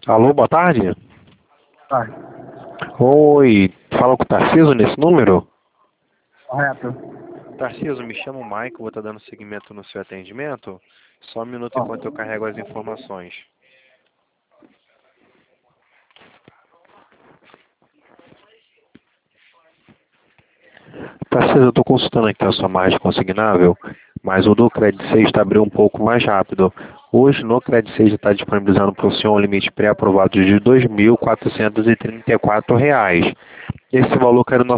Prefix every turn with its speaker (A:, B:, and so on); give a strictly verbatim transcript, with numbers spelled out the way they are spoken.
A: Alô, boa tarde.
B: Tá,
A: Oi, fala com o Tarciso nesse número?
B: correto.
A: Tarciso, me chamo Mike, vou estar dando seguimento no seu atendimento. Só um minuto
B: Ó,
A: enquanto eu carrego as informações. Tarciso, eu estou consultando aqui a sua margem consignável, mas o do Credit seis está abrindo um pouco mais rápido. Hoje, no Credit seis está disponibilizando para o senhor um limite pré-aprovado de dois mil quatrocentos e trinta e quatro reais. Esse valor caiu no